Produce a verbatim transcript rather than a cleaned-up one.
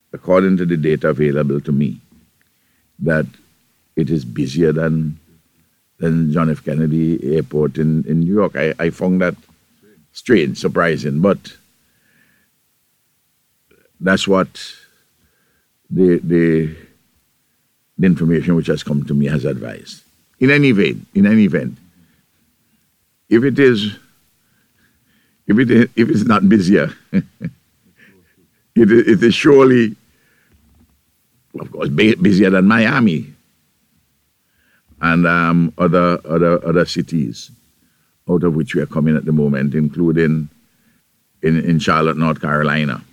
according to the data available to me, that it is busier than than John F. Kennedy Airport in, in New York. I, I found that strange, surprising, but that's what the, the, the information which has come to me has advised. In any event, in any event, if it is, if it is, if it's not busier, it, it is surely, of course, busier than Miami and um, other other other cities out of which we are coming at the moment, including in, in Charlotte, North Carolina.